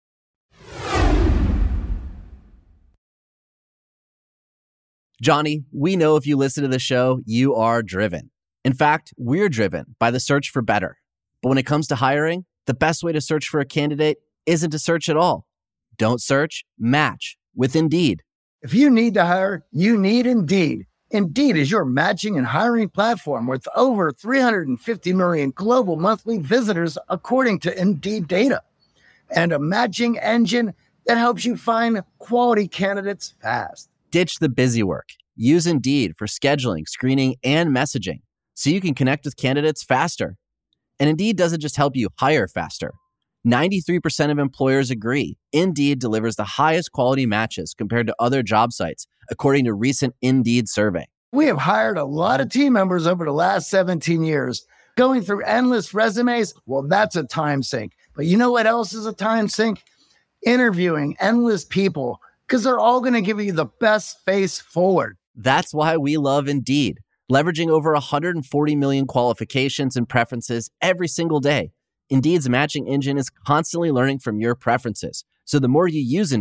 Johnny, we know if you listen to the show, you are driven. In fact, we're driven by the search for better. But when it comes to hiring, the best way to search for a candidate isn't to search at all. Don't search, match with Indeed. If you need to hire, you need Indeed. Indeed is your matching and hiring platform with over 350 million global monthly visitors, according to Indeed data, and a matching engine that helps you find quality candidates fast. Ditch the busy work. Use Indeed for scheduling, screening, and messaging so you can connect with candidates faster. And Indeed doesn't just help you hire faster. 93% of employers agree Indeed delivers the highest quality matches compared to other job sites, according to recent Indeed survey. We have hired a lot of team members over the last 17 years. Going through endless resumes, well, that's a time sink. But you know what else is a time sink? Interviewing endless people, because they're all going to give you the best face forward. That's why we love Indeed, leveraging over 140 million qualifications and preferences every single day. Indeed's matching engine is constantly learning from your preferences. So the more you use Indeed,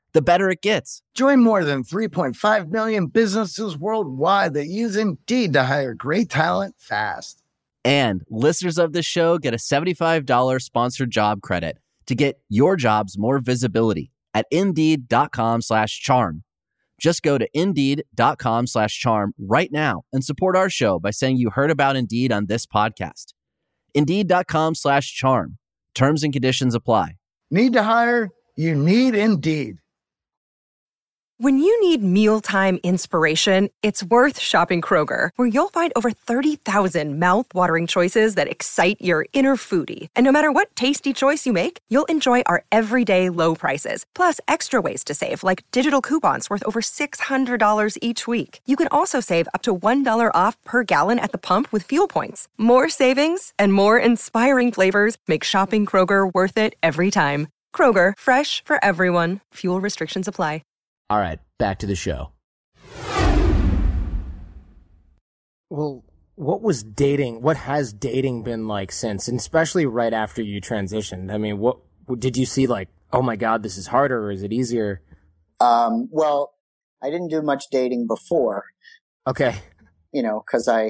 the better it gets. Join more than 3.5 million businesses worldwide that use Indeed to hire great talent fast. And listeners of this show get a $75 sponsored job credit to get your jobs more visibility at Indeed.com/charm. Just go to Indeed.com/charm right now and support our show by saying you heard about Indeed on this podcast. Indeed.com/charm. Terms and conditions apply. Need to hire? You need Indeed. When you need mealtime inspiration, it's worth shopping Kroger, where you'll find over 30,000 mouth-watering choices that excite your inner foodie. And no matter what tasty choice you make, you'll enjoy our everyday low prices, plus extra ways to save, like digital coupons worth over $600 each week. You can also save up to $1 off per gallon at the pump with fuel points. More savings and more inspiring flavors make shopping Kroger worth it every time. Kroger, fresh for everyone. Fuel restrictions apply. All right, back to the show. Well, what has dating been like since, and especially right after you transitioned? I mean, what did you see, like, oh my God, this is harder, or is it easier? Well, I didn't do much dating before. Okay. Because I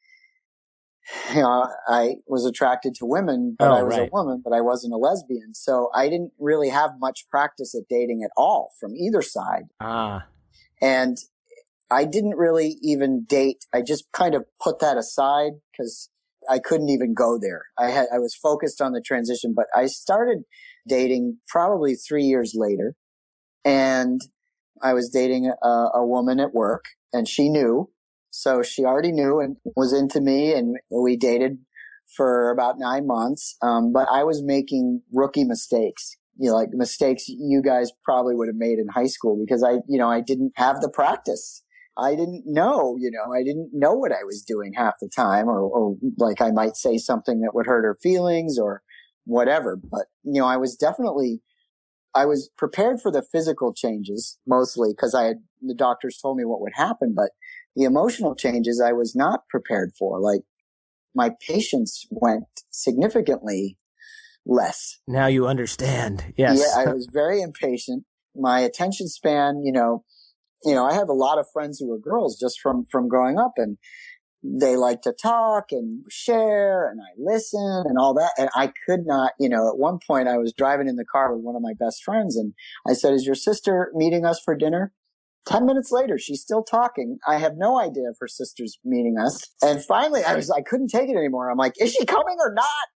was attracted to women, but I was a woman, but I wasn't a lesbian. So I didn't really have much practice at dating at all from either side. And I didn't really even date. I just kind of put that aside because I couldn't even go there. I was focused on the transition, but I started dating probably 3 years later, and I was dating a woman at work, and she knew. So she already knew and was into me, and we dated for about 9 months. But I was making rookie mistakes, like mistakes you guys probably would have made in high school, because I didn't have the practice. I didn't know, I didn't know what I was doing half the time, or like I might say something that would hurt her feelings or whatever. But, I was prepared for the physical changes mostly because the doctors told me what would happen, but the emotional changes I was not prepared for. Like, my patience went significantly less. Now you understand. Yes. Yeah, I was very impatient. My attention span, I have a lot of friends who are girls just from growing up, and they like to talk and share, and I listen and all that. And I could not, at one point I was driving in the car with one of my best friends, and I said, "Is your sister meeting us for dinner?" 10 minutes later, she's still talking. I have no idea if her sister's meeting us. And finally, I couldn't take it anymore. I'm like, "Is she coming or not?"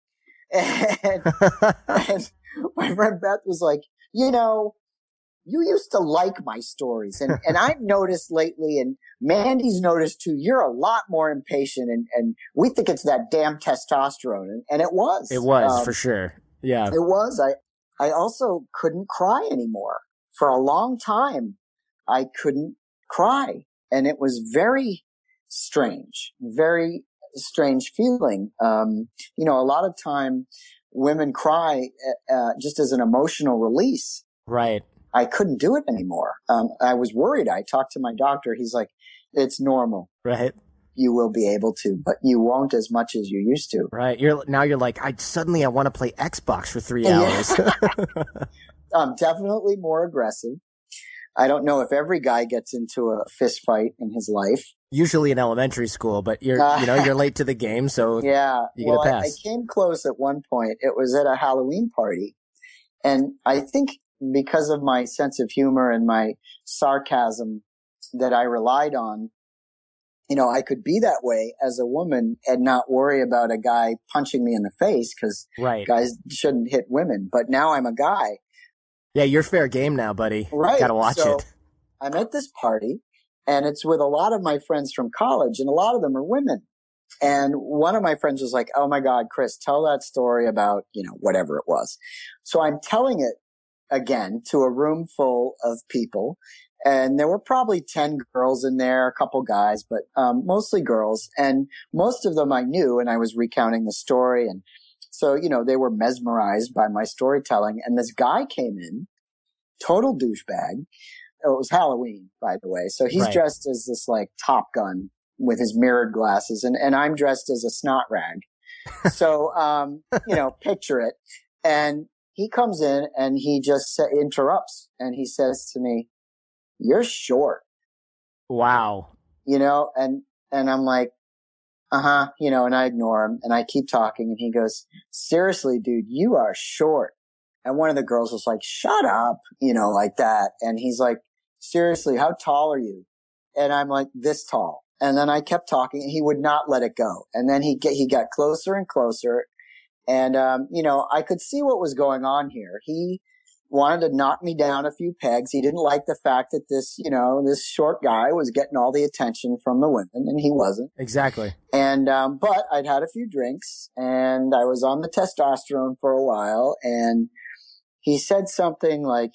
And my friend Beth was like, "You used to like my stories." And I've noticed lately, and Mandy's noticed too, you're a lot more impatient, and we think it's that damn testosterone. And it was. It was, for sure. Yeah. It was. I also couldn't cry anymore. For a long time, I couldn't cry. And it was very strange feeling. A lot of time women cry just as an emotional release. Right. I couldn't do it anymore. I was worried. I talked to my doctor. He's like, "It's normal. Right. You will be able to, but you won't as much as you used to." Right. You're like, I want to play Xbox for 3 hours. I'm definitely more aggressive. I don't know if every guy gets into a fist fight in his life. Usually in elementary school, but you're late to the game, so yeah. You get a pass. I came close at one point. It was at a Halloween party, and I think because of my sense of humor and my sarcasm that I relied on, I could be that way as a woman and not worry about a guy punching me in the face, because guys shouldn't hit women. But now I'm a guy. Yeah, you're fair game now, buddy. Right. Gotta watch it. I'm at this party, and it's with a lot of my friends from college, and a lot of them are women. And one of my friends was like, "Oh my God, Chris, tell that story about, whatever it was." So I'm telling it again to a room full of people. And there were probably 10 girls in there, a couple guys, but mostly girls. And most of them I knew, and I was recounting the story. And so, they were mesmerized by my storytelling. And this guy came in, total douchebag. Oh, it was Halloween, by the way. So he's dressed as this like Top Gun with his mirrored glasses. And I'm dressed as a snot rag. So, picture it. And he comes in and he just interrupts and he says to me, "You're short." Wow. And I'm like, and I ignore him and I keep talking and he goes, "Seriously, dude, you are short." And one of the girls was like, "Shut up," like that. And he's like, "Seriously, how tall are you?" And I'm like, "This tall." And then I kept talking and he would not let it go. And then he got closer and closer. And, I could see what was going on here. He wanted to knock me down a few pegs. He didn't like the fact that this short guy was getting all the attention from the women, and he wasn't. Exactly. And, but I'd had a few drinks and I was on the testosterone for a while. And he said something like,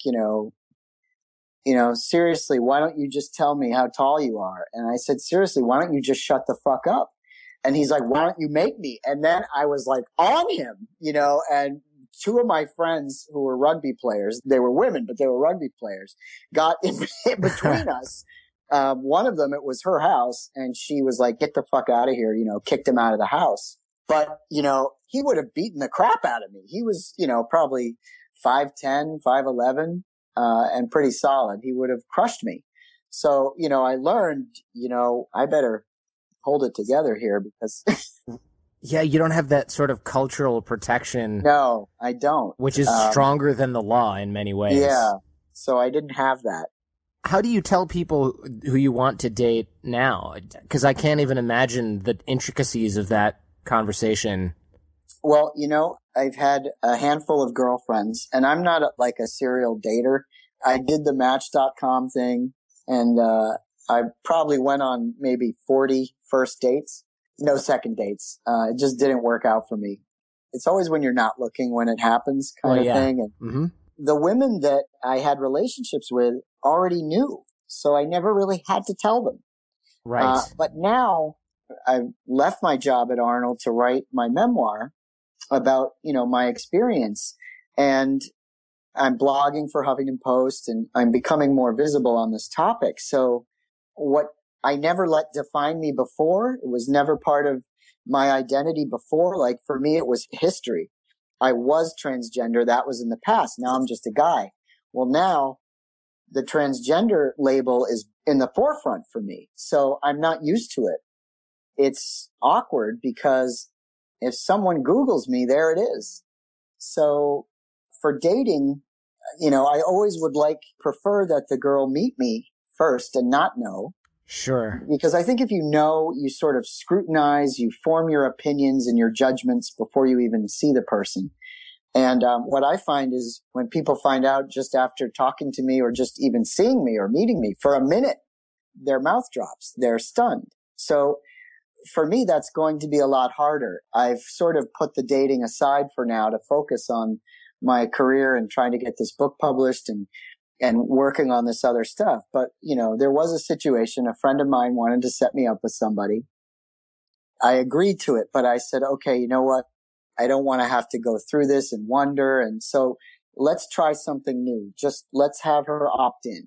"Seriously, why don't you just tell me how tall you are?" And I said, "Seriously, why don't you just shut the fuck up?" And he's like, "Why don't you make me?" And then I was like on him, and two of my friends who were rugby players, they were women, but they were rugby players, got in between us. One of them, it was her house, and she was like, "Get the fuck out of here," kicked him out of the house. But, he would have beaten the crap out of me. He was, probably 5'10", 5'11", and pretty solid. He would have crushed me. So, I learned, I better hold it together here because yeah, you don't have that sort of cultural protection. No, I don't. Which is stronger than the law in many ways. Yeah. So I didn't have that. How do you tell people who you want to date now? Because I can't even imagine the intricacies of that conversation. Well, I've had a handful of girlfriends, and I'm not like a serial dater. I did the Match.com thing, and I probably went on maybe 40 first dates. No second dates. It just didn't work out for me. It's always when you're not looking when it happens kind of thing. And the women that I had relationships with already knew, so I never really had to tell them. Right. But now I've left my job at Arnold to write my memoir about, my experience. And I'm blogging for Huffington Post and I'm becoming more visible on this topic. So what I never let define me before, it was never part of my identity before. Like for me, it was history. I was transgender. That was in the past. Now I'm just a guy. Well, now the transgender label is in the forefront for me. So I'm not used to it. It's awkward because if someone Googles me, there it is. So for dating, I always would prefer that the girl meet me first and not know. Sure. Because I think if you know, you sort of scrutinize, you form your opinions and your judgments before you even see the person. And what I find is when people find out just after talking to me or just even seeing me or meeting me for a minute, their mouth drops. They're stunned. So for me, that's going to be a lot harder. I've sort of put the dating aside for now to focus on my career and trying to get this book published and working on this other stuff. But, there was a situation, a friend of mine wanted to set me up with somebody. I agreed to it, but I said, okay, you know what? I don't want to have to go through this and wonder. And so let's try something new. Just let's have her opt in.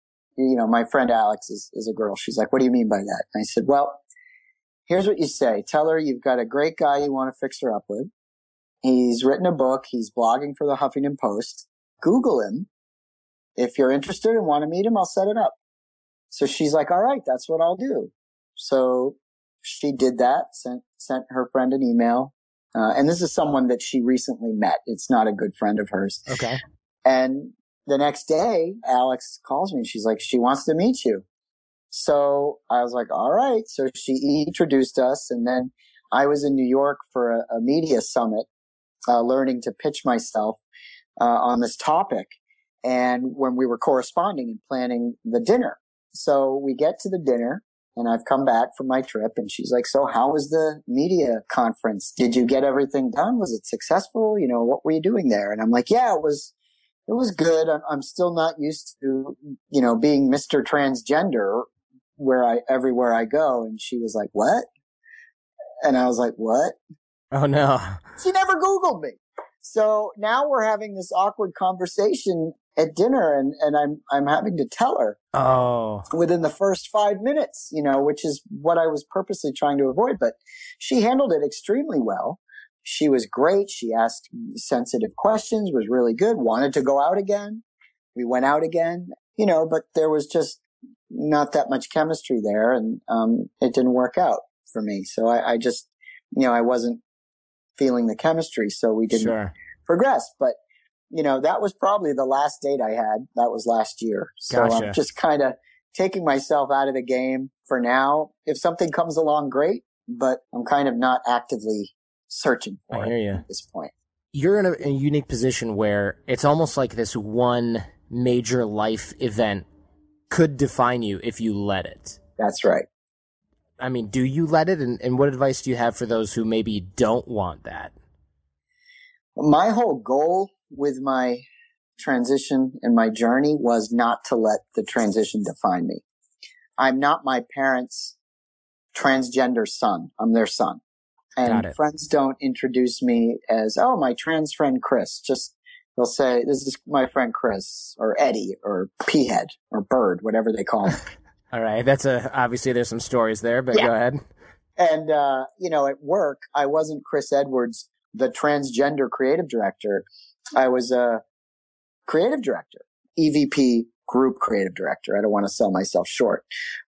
My friend Alex is a girl. She's like, "What do you mean by that?" And I said, "Well, here's what you say. Tell her you've got a great guy you want to fix her up with. He's written a book. He's blogging for the Huffington Post. Google him. If you're interested and want to meet him, I'll set it up." So she's like, "All right, that's what I'll do." So she did that, sent her friend an email. And this is someone that she recently met. It's not a good friend of hers. Okay. And the next day, Alex calls me and she's like, she wants to meet you. So I was like, all right. So she introduced us. And then I was in New York for a media summit, learning to pitch myself on this topic. And when we were corresponding and planning the dinner. So we get to the dinner. And I've come back from my trip and she's like, "So how was the media conference? Did you get everything done? Was it successful? What were you doing there?" And I'm like, "Yeah, it was good. I'm still not used to, being Mr. Transgender everywhere I go." And she was like, "What?" And I was like, "What?" Oh no. She never Googled me. So now we're having this awkward conversation at dinner and I'm having to tell her within the first 5 minutes, which is what I was purposely trying to avoid. But she handled it extremely well. she was great. She asked sensitive questions, was really good, wanted to go out again. We went out again, but there was just not that much chemistry there, and it didn't work out for me. So I just, I wasn't feeling the chemistry, so we didn't progress. But, that was probably the last date I had. That was last year. So Gotcha. I'm just kind of taking myself out of the game for now. If something comes along, great, but I'm kind of not actively searching for it at this point. You're in a unique position where it's almost like this one major life event could define you if you let it. That's right. I mean, do you let it? And what advice do you have for those who maybe don't want that? My whole goal with my transition and my journey was not to let the transition define me. I'm not my parents' transgender son. I'm their son. And friends don't introduce me as, oh, my trans friend Chris. Just, they'll say, this is my friend Chris, or Eddie, or P-head, or Bird, whatever they call him. All right. Obviously there's some stories there, but go ahead. And, at work, I wasn't Chris Edwards, the transgender creative director. I was a creative director, EVP group creative director. I don't want to sell myself short.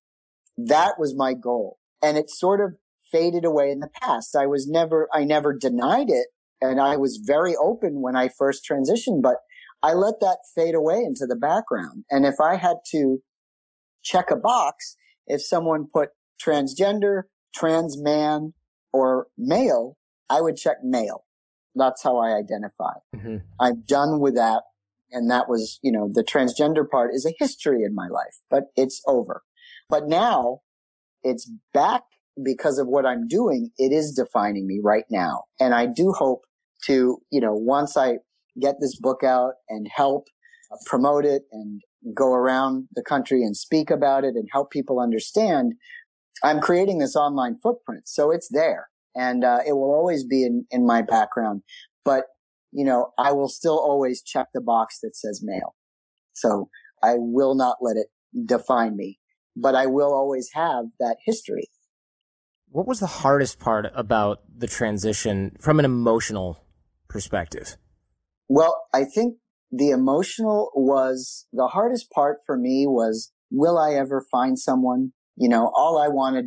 That was my goal. And it sort of faded away in the past. I never denied it. And I was very open when I first transitioned, but I let that fade away into the background. And if I had to check a box, if someone put transgender, trans man, or male, I would check male. That's how I identify. Mm-hmm. I'm done with that. And that was, the transgender part is a history in my life, but it's over. But now it's back because of what I'm doing. It is defining me right now. And I do hope to, once I get this book out and help promote it and go around the country and speak about it and help people understand, I'm creating this online footprint. So it's there, and it will always be in my background. But, I will still always check the box that says male. So I will not let it define me, but I will always have that history. What was the hardest part about the transition from an emotional perspective? Well, I think the emotional was the hardest part for me was, will I ever find someone? All I wanted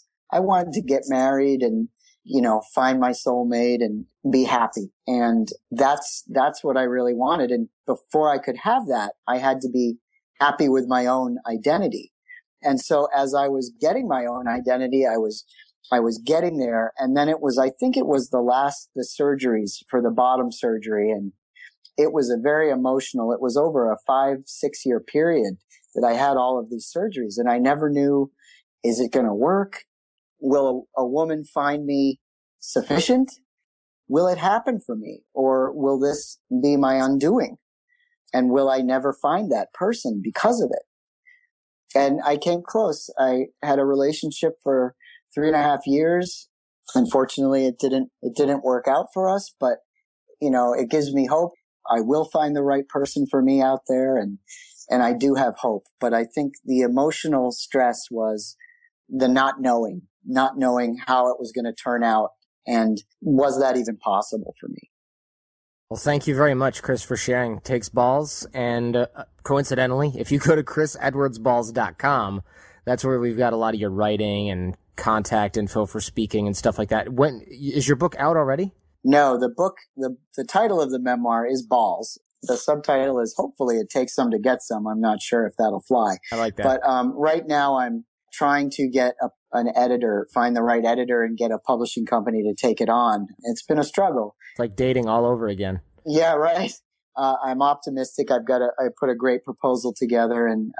to get married and, find my soulmate and be happy. And that's what I really wanted. And before I could have that, I had to be happy with my own identity. And so as I was getting my own identity, I was getting there. And then I think it was the surgeries for the bottom surgery. And it was a very emotional, it was over a 5-6 year period that I had all of these surgeries. And I never knew, is it going to work? Will a woman find me sufficient? Will it happen for me? Or will this be my undoing? And will I never find that person because of it? And I came close. I had a relationship for 3.5 years. Unfortunately, it didn't work out for us, but it gives me hope. I will find the right person for me out there, and I do have hope. But I think the emotional stress was the not knowing how it was going to turn out, and was that even possible for me? Well, thank you very much, Chris, for sharing Takes Balls. And coincidentally, if you go to chrisedwardsballs.com, that's where we've got a lot of your writing and contact info for speaking and stuff like that. When is your book out already? No, the book, the title of the memoir is Balls. The subtitle is Hopefully It Takes Some to Get Some. I'm not sure if that'll fly. I like that. But right now I'm trying to get an editor, find the right editor and get a publishing company to take it on. It's been a struggle. It's like dating all over again. Yeah, right. I'm optimistic. I put a great proposal together, and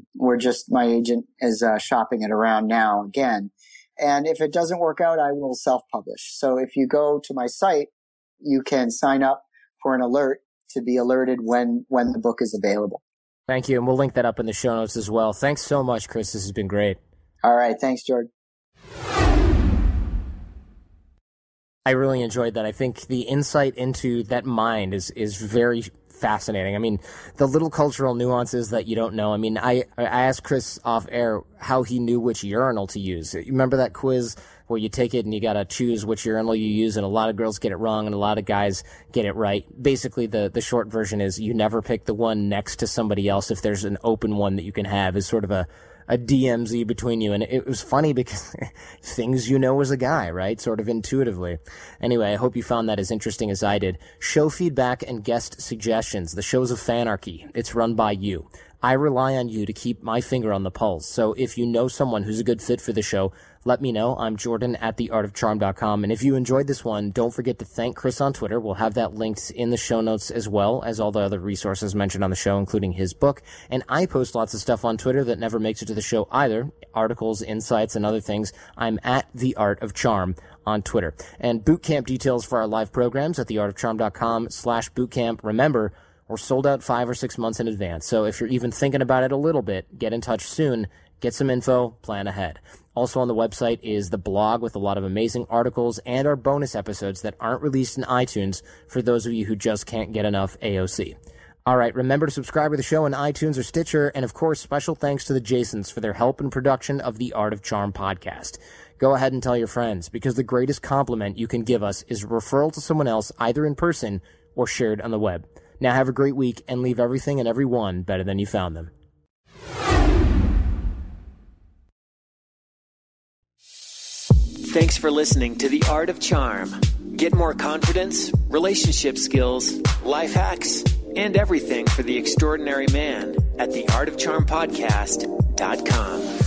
my agent is shopping it around now again. And if it doesn't work out, I will self-publish. So if you go to my site, you can sign up for an alert to be alerted when the book is available. Thank you. And we'll link that up in the show notes as well. Thanks so much, Chris. This has been great. All right. Thanks, Jordan. I really enjoyed that. I think the insight into that mind is very fascinating. I mean, the little cultural nuances that you don't know. I mean, I asked Chris off air how he knew which urinal to use. You remember that quiz where you take it and you got to choose which urinal you use, and a lot of girls get it wrong and a lot of guys get it right. Basically, the short version is you never pick the one next to somebody else if there's an open one that you can have is sort of a DMZ between you. And it was funny because things you know as a guy, right? Sort of intuitively. Anyway, I hope you found that as interesting as I did. Show feedback and guest suggestions. The show's a fanarchy. It's run by you. I rely on you to keep my finger on the pulse. So if you know someone who's a good fit for the show, let me know. I'm Jordan at theartofcharm.com. And if you enjoyed this one, don't forget to thank Chris on Twitter. We'll have that linked in the show notes as well as all the other resources mentioned on the show, including his book. And I post lots of stuff on Twitter that never makes it to the show either. Articles, insights, and other things. I'm at The Art of Charm on Twitter. And boot camp details for our live programs at theartofcharm.com/bootcamp. Remember, we're sold out 5 or 6 months in advance. So if you're even thinking about it a little bit, get in touch soon, get some info, plan ahead. Also on the website is the blog with a lot of amazing articles and our bonus episodes that aren't released in iTunes for those of you who just can't get enough AOC. All right, remember to subscribe to the show on iTunes or Stitcher. And of course, special thanks to the Jasons for their help in production of the Art of Charm podcast. Go ahead and tell your friends, because the greatest compliment you can give us is a referral to someone else, either in person or shared on the web. Now have a great week and leave everything and everyone better than you found them. Thanks for listening to The Art of Charm. Get more confidence, relationship skills, life hacks, and everything for the extraordinary man at theartofcharmpodcast.com.